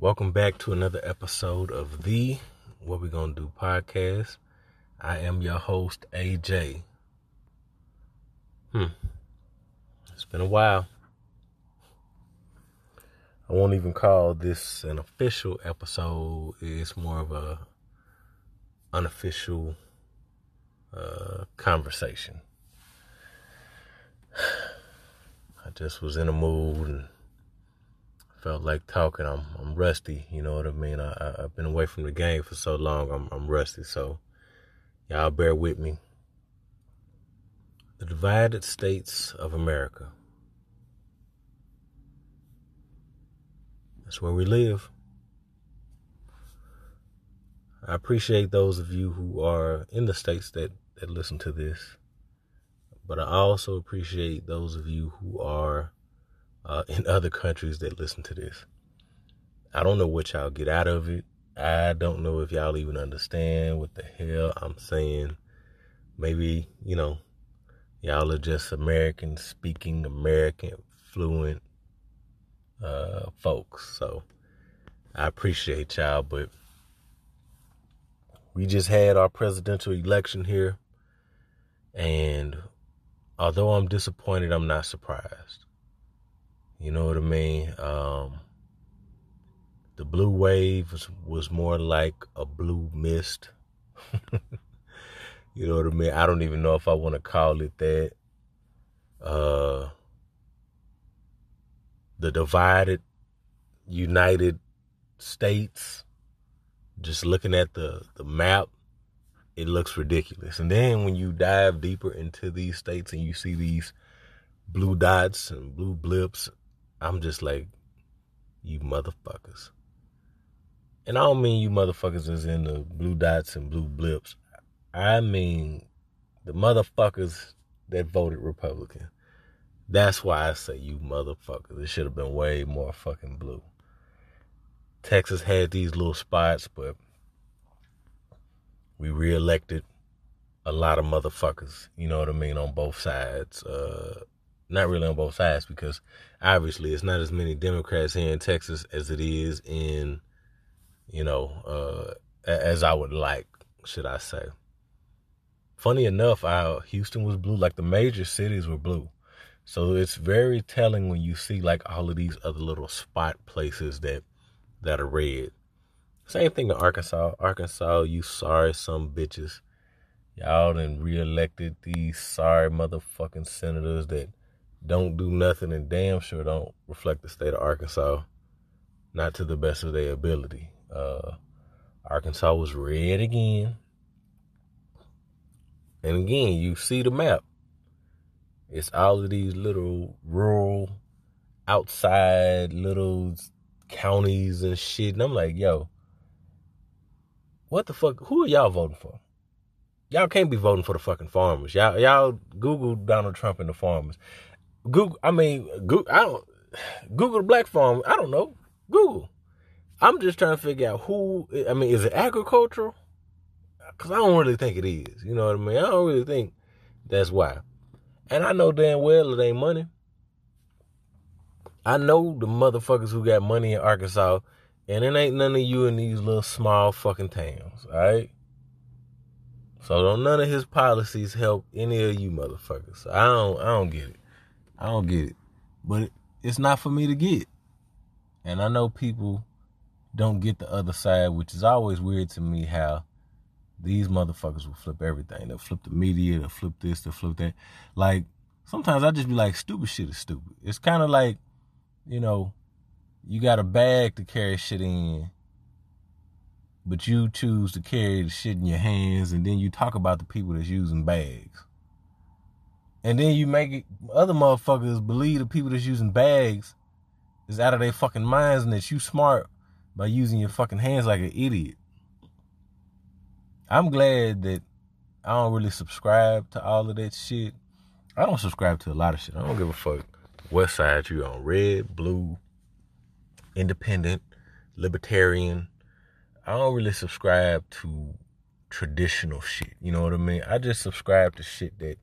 Welcome back to another episode of the What We Gonna Do podcast. I am your host, AJ. It's been a while. I won't even call this an official episode. It's more of a unofficial conversation. I just was in a mood and felt like talking. I'm rusty, you know what I mean? I've been away from the game for so long. I'm rusty, so y'all bear with me. The divided states of America. That's where we live. I appreciate those of you who are in the states that listen to this, but I also appreciate those of you who are in other countries that listen to this. I don't know what y'all get out of it. I don't know if y'all even understand what the hell I'm saying. Maybe, y'all are just American-speaking, American-fluent folks. So I appreciate y'all, but we just had our presidential election here. And although I'm disappointed, I'm not surprised. You know what I mean? The blue wave was more like a blue mist. You know what I mean? I don't even know if I want to call it that. The divided United States, just looking at the map, it looks ridiculous. And then when you dive deeper into these states and you see these blue dots and blue blips, I'm just like, you motherfuckers. And I don't mean you motherfuckers as in the blue dots and blue blips. I mean the motherfuckers that voted Republican. That's why I say you motherfuckers. It should have been way more fucking blue. Texas had these little spots, but we reelected a lot of motherfuckers, you know what I mean, on both sides. Not really on both sides, because obviously it's not as many Democrats here in Texas as it is in, as I would like, should I say. Funny enough, Houston was blue, like the major cities were blue. So it's very telling when you see like all of these other little spot places that are red. Same thing to Arkansas. Arkansas, you sorry some bitches. Y'all done reelected these sorry motherfucking senators that don't do nothing and damn sure don't reflect the state of Arkansas, not to the best of their ability. Arkansas was red again. And again, you see the map. It's all of these little rural, outside little counties and shit. And I'm like, yo, what the fuck? Who are y'all voting for? Y'all can't be voting for the fucking farmers. Y'all Google Donald Trump and the farmers. Google the black farmer. I don't know. Google. I'm just trying to figure out is it agricultural? Because I don't really think it is. You know what I mean? I don't really think that's why. And I know damn well it ain't money. I know the motherfuckers who got money in Arkansas, and it ain't none of you in these little small fucking towns, all right? So don't none of his policies help any of you motherfuckers. So I don't get it. I don't get it. But it's not for me to get. And I know people don't get the other side, which is always weird to me how these motherfuckers will flip everything. They'll flip the media, they'll flip this, they'll flip that. Like, sometimes I just be like, stupid shit is stupid. It's kind of like, you got a bag to carry shit in, but you choose to carry the shit in your hands, and then you talk about the people that's using bags. And then you make other motherfuckers believe the people that's using bags is out of their fucking minds and that you smart by using your fucking hands like an idiot. I'm glad that I don't really subscribe to all of that shit. I don't subscribe to a lot of shit. I don't give a fuck what side you on. Red, blue, independent, libertarian. I don't really subscribe to traditional shit. You know what I mean? I just subscribe to shit that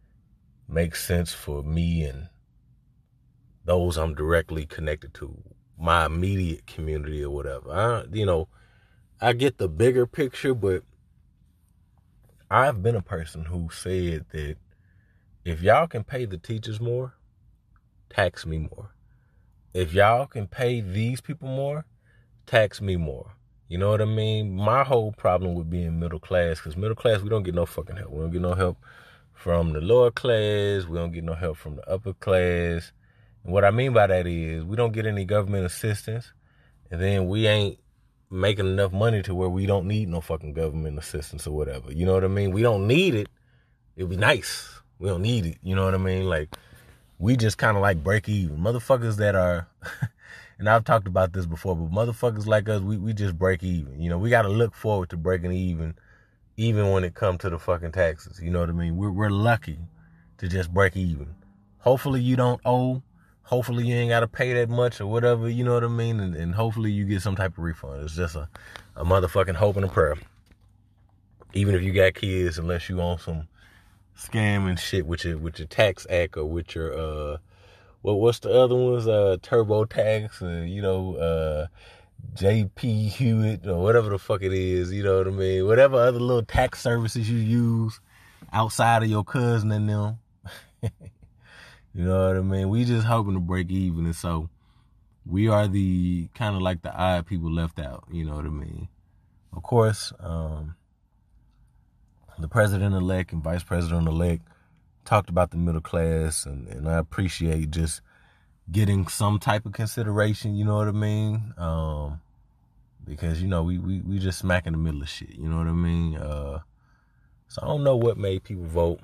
makes sense for me and those I'm directly connected to. my immediate community or whatever. I get the bigger picture, but I've been a person who said that if y'all can pay the teachers more, tax me more. If y'all can pay these people more, tax me more. You know what I mean? My whole problem with being middle class, because middle class, we don't get no fucking help. We don't get no help from the lower class. We don't get no help from the upper class. And what I mean by that is we don't get any government assistance. And then we ain't making enough money to where we don't need no fucking government assistance or whatever. You know what I mean? We don't need it. It'd be nice. We don't need it. You know what I mean? Like, we just kind of like break even. Motherfuckers that are, and I've talked about this before, but motherfuckers like us, we just break even. You know, we got to look forward to breaking even when it comes to the fucking taxes. You know what I mean? We're lucky to just break even. Hopefully you don't owe. Hopefully you ain't got to pay that much or whatever, you know what I mean? And hopefully you get some type of refund. It's just a motherfucking hope and a prayer. Even if you got kids, unless you on some scam and shit with your tax act or with your what's the other ones, TurboTax, JP Hewitt or whatever the fuck it is, you know what I mean, whatever other little tax services you use outside of your cousin and them. You know what I mean? We just hoping to break even, and so we are the kind of like the odd people left out, you know what I mean? Of course, the president-elect and vice president-elect talked about the middle class, and I appreciate just getting some type of consideration, you know what I mean? Because, we just smack in the middle of shit, you know what I mean? So I don't know what made people vote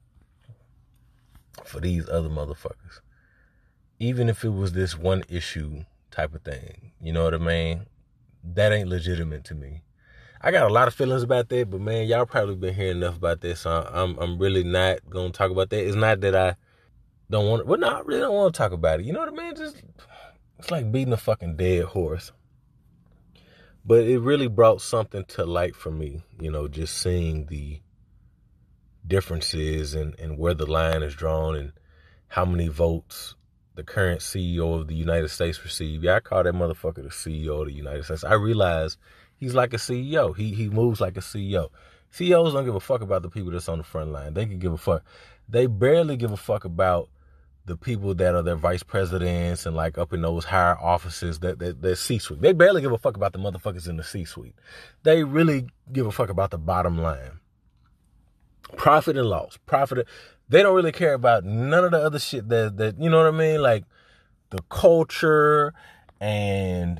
for these other motherfuckers. Even if it was this one issue type of thing, you know what I mean? That ain't legitimate to me. I got a lot of feelings about that, but man, y'all probably been hearing enough about that, so I'm really not gonna talk about that. It's not that I don't want to, well, no, I really don't want to talk about it. You know what I mean? Just, it's like beating a fucking dead horse. But it really brought something to light for me, just seeing the differences and where the line is drawn and how many votes the current CEO of the United States received. Yeah, I call that motherfucker the CEO of the United States. I realize he's like a CEO. He moves like a CEO. CEOs don't give a fuck about the people that's on the front line. They can give a fuck. They barely give a fuck about the people that are their vice presidents and like up in those higher offices, that C-suite. They barely give a fuck about the motherfuckers in the C-suite. They really give a fuck about the bottom line. Profit and loss. They don't really care about none of the other shit that you know what I mean? Like the culture and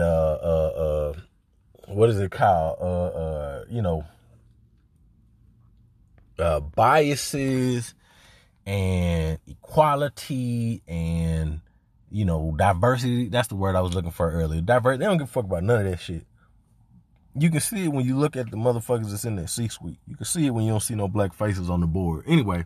what is it called? Biases and equality and, diversity. That's the word I was looking for earlier. Diversity. They don't give a fuck about none of that shit. You can see it when you look at the motherfuckers that's in that C-suite. You can see it when you don't see no black faces on the board. Anyway,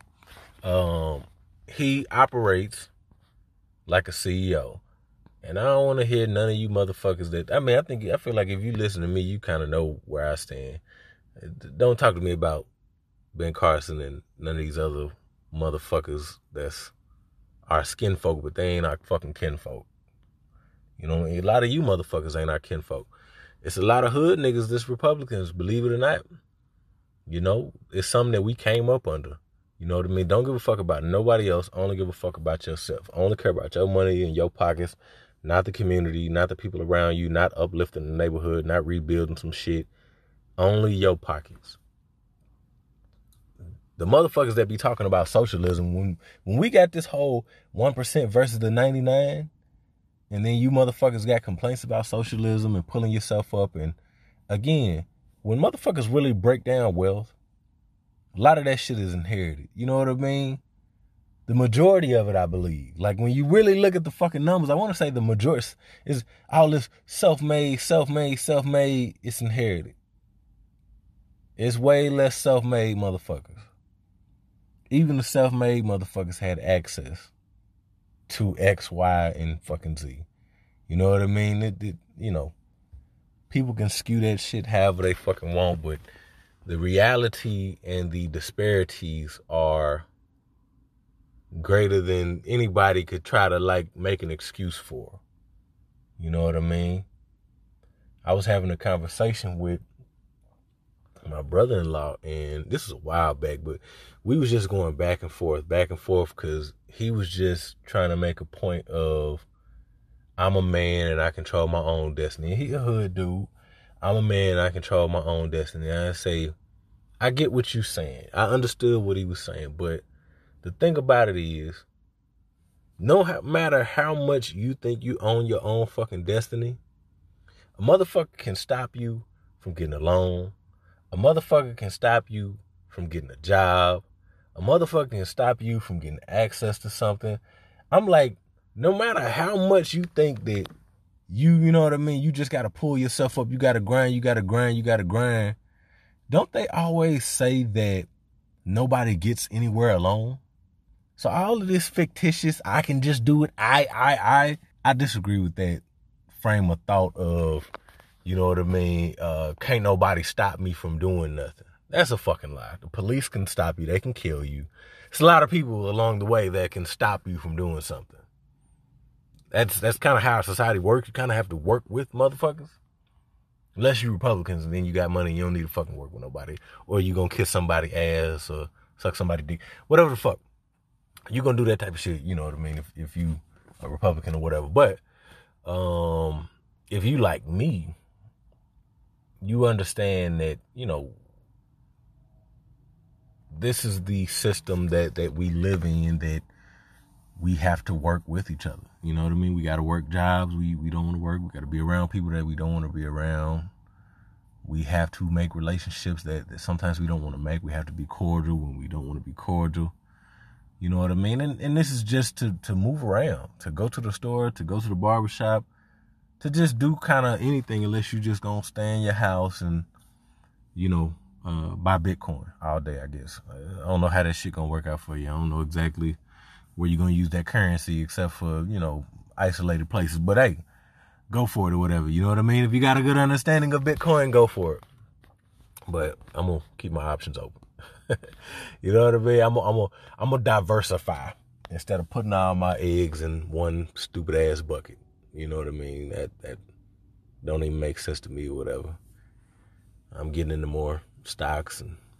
he operates like a CEO. And I don't want to hear none of you motherfuckers I feel like if you listen to me, you kind of know where I stand. Don't talk to me about Ben Carson and none of these other motherfuckers that's our skin folk, but they ain't our fucking kinfolk. A lot of you motherfuckers ain't our kinfolk. It's a lot of hood niggas that's Republicans, believe it or not. It's something that we came up under. You know what I mean? Don't give a fuck about nobody else. Only give a fuck about yourself. Only care about your money and your pockets, not the community, not the people around you, not uplifting the neighborhood, not rebuilding some shit. Only your pockets. The motherfuckers that be talking about socialism, when we got this whole 1% versus the 99%, and then you motherfuckers got complaints about socialism and pulling yourself up. And again, when motherfuckers really break down wealth, a lot of that shit is inherited. You know what I mean? The majority of it, I believe. Like when you really look at the fucking numbers, I want to say the majority is all this self-made. It's inherited. It's way less self-made motherfuckers. Even the self-made motherfuckers had access to X, Y, and fucking Z. You know what I mean? People can skew that shit however they fucking want, but the reality and the disparities are greater than anybody could try to like make an excuse for. You know what I mean? I was having a conversation with my brother-in-law, and this was a while back, but we was just going back and forth, because he was just trying to make a point of, I'm a man and I control my own destiny. He a hood dude. I'm a man and I control my own destiny. And I say, I get what you're saying. I understood what he was saying, but the thing about it is, no matter how much you think you own your own fucking destiny, a motherfucker can stop you from getting a loan. A motherfucker can stop you from getting a job. A motherfucker can stop you from getting access to something. I'm like, no matter how much you think that you know what I mean, you just got to pull yourself up. You got to grind, you got to grind, you got to grind. Don't they always say that nobody gets anywhere alone? So all of this fictitious, I can just do it, I disagree with that frame of thought of, you know what I mean, can't nobody stop me from doing nothing. That's a fucking lie. The police can stop you. They can kill you. There's a lot of people along the way that can stop you from doing something. That's kind of how society works. You kind of have to work with motherfuckers. Unless you Republicans and then you got money, you don't need to fucking work with nobody. Or you gonna kiss somebody's ass or suck somebody's dick. Whatever the fuck. You gonna do that type of shit, you know what I mean, if you a Republican or whatever. But if you like me, you understand that, you know, this is the system that we live in, that we have to work with each other. You know what I mean? We got to work jobs we don't want to work. We got to be around people that we don't want to be around. We have to make relationships that sometimes we don't want to make. We have to be cordial when we don't want to be cordial. You know what I mean? And this is just to move around, to go to the store, to go to the barbershop, to just do kind of anything, unless you just going to stay in your house and, you know, buy Bitcoin all day, I guess. I don't know how that shit going to work out for you. I don't know exactly where you're going to use that currency except for, you know, isolated places. But hey, go for it or whatever. You know what I mean? If you got a good understanding of Bitcoin, go for it. But I'm going to keep my options open. You know what I mean? I'm going to diversify instead of putting all my eggs in one stupid ass bucket. You know what I mean? That don't even make sense to me or whatever. I'm getting into more stocks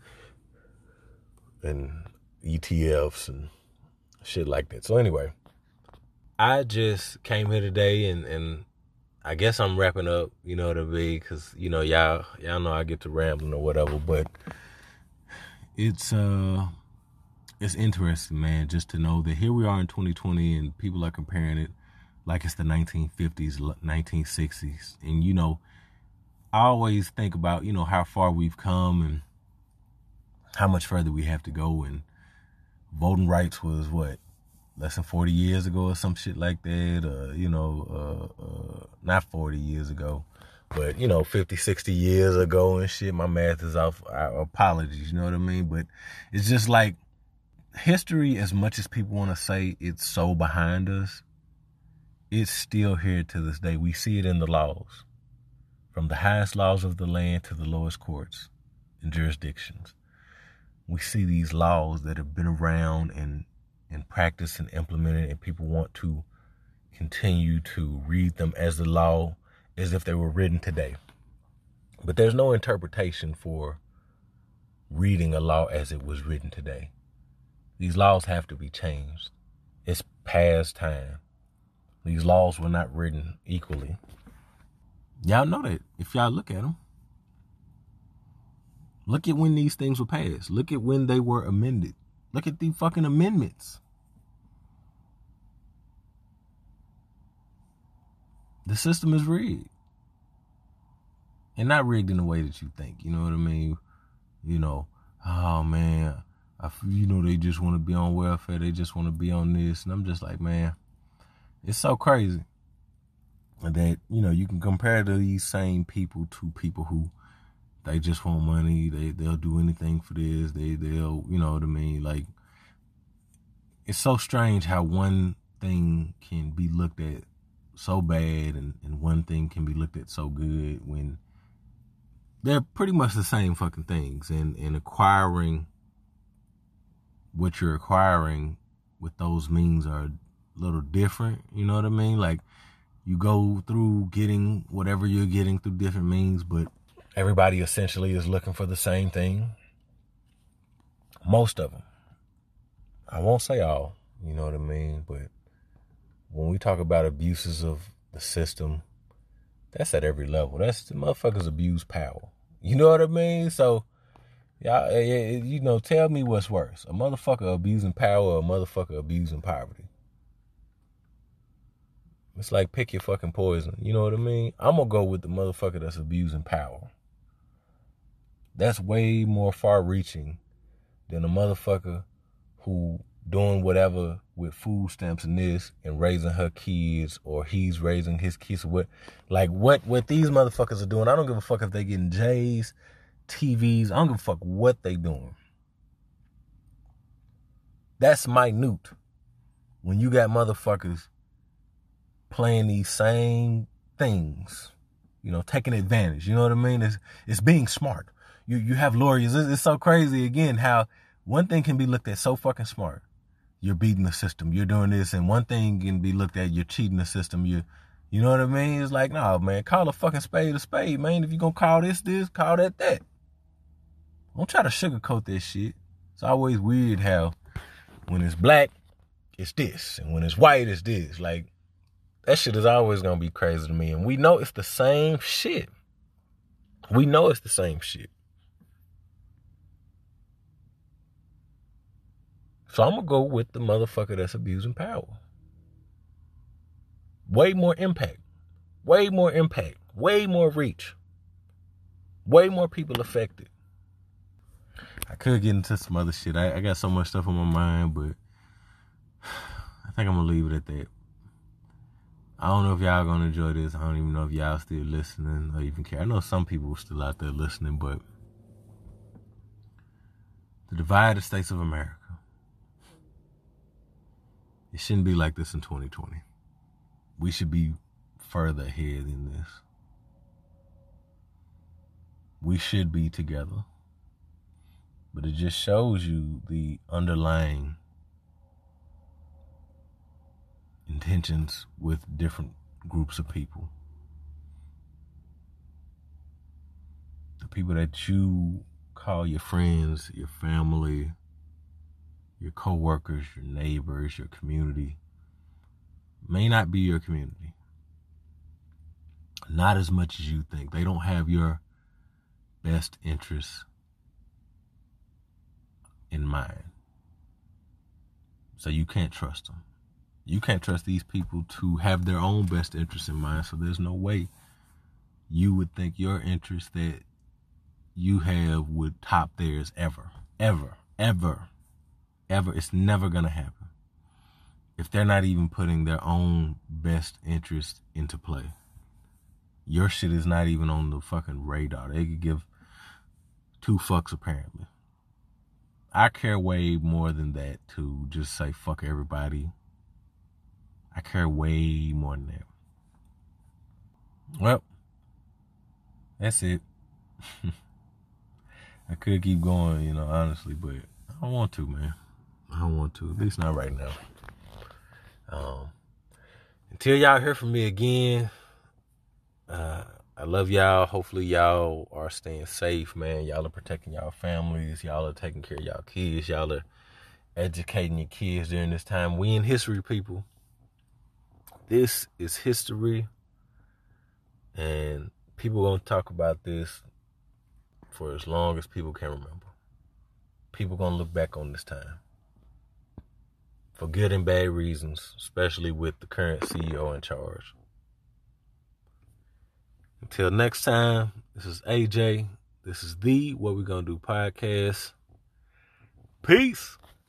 and ETFs and shit like that. So anyway, I just came here today and I guess I'm wrapping up, you know what I mean? Because, you know, y'all know I get to rambling or whatever, but it's interesting, man, just to know that here we are in 2020 and people are comparing it like it's the 1950s, 1960s. And, you know, I always think about, you know, how far we've come and how much further we have to go. And voting rights was what, less than 40 years ago or some shit like that. Not 40 years ago, but, you know, 50, 60 years ago and shit. My math is off. Apologies, you know what I mean? But it's just like history, as much as people want to say it's so behind us, it's still here to this day. We see it in the laws, from the highest laws of the land to the lowest courts and jurisdictions. We see these laws that have been around and practiced and implemented, and people want to continue to read them as the law, as if they were written today. But there's no interpretation for reading a law as it was written today. These laws have to be changed. It's past time. These laws were not written equally. Y'all know that if y'all look at them. Look at when these things were passed. Look at when they were amended. Look at the fucking amendments. The system is rigged. And not rigged in the way that you think. You know what I mean? You know, oh man, you know, they just want to be on welfare. They just want to be on this. And I'm just like, man, it's so crazy that, you know, you can compare to these same people to people who, they just want money. They'll do anything for this. They'll, you know what I mean? Like, it's so strange how one thing can be looked at so bad and one thing can be looked at so good when they're pretty much the same fucking things. And acquiring what you're acquiring with those means are a little different. You know what I mean? Like, You go through getting whatever you're getting through different means, but everybody essentially is looking for the same thing. Most of them. I won't say all, you know what I mean? But when we talk about abuses of the system, that's at every level. That's the motherfuckers abuse power. You know what I mean? So, y'all, tell me what's worse. A motherfucker abusing power or a motherfucker abusing poverty? It's like pick your fucking poison. You know what I mean? I'm going to go with the motherfucker that's abusing power. That's way more far-reaching than a motherfucker who doing whatever with food stamps and this and raising her kids, or he's raising his kids. What these motherfuckers are doing, I don't give a fuck if they getting J's, TVs. I don't give a fuck what they doing. That's minute. When you got motherfuckers playing these same things, taking advantage. You know what I mean? It's being smart. You have lawyers. It's so crazy, again, how one thing can be looked at so fucking smart. You're beating the system. You're doing this. And one thing can be looked at, you're cheating the system. You know what I mean? It's like, nah, man, call a fucking spade a spade, man. If you're going to call this, call that. Don't try to sugarcoat that shit. It's always weird how when it's black, it's this. And when it's white, it's this. Like, that shit is always going to be crazy to me. And we know it's the same shit. So I'm going to go with the motherfucker that's abusing power. Way more impact. Way more reach. Way more people affected. I could get into some other shit. I got so much stuff on my mind, but I think I'm going to leave it at that. I don't know if y'all going to enjoy this. I don't even know if y'all still listening or even care. I know some people are still out there listening, but the divided states of America. It shouldn't be like this in 2020. We should be further ahead than this. We should be together. But it just shows you the underlying intentions with different groups of people. The people that you call your friends, your family, your co-workers, your neighbors, your community, may not be your community. Not as much as you think. They don't have your best interests in mind. So you can't trust them. You can't trust these people to have their own best interests in mind, so there's no way you would think your interests that you have would top theirs ever. It's never going to happen if they're not even putting their own best interest into play. Your shit is not even on the fucking radar. They could give two fucks, apparently. I care way more than that to just say fuck everybody. I care way more than that. Well, that's it. I could keep going, honestly, but I don't want to, man. I don't want to, at least not right now. Until y'all hear from me again, I love y'all. Hopefully y'all are staying safe, man. Y'all are protecting y'all families. Y'all are taking care of y'all kids. Y'all are educating your kids during this time. We in history, people. This is history. And people going to talk about this for as long as people can remember. People going to look back on this time for good and bad reasons, especially with the current CEO in charge. Until next time, this is AJ. This is the What We Gonna Do podcast. Peace.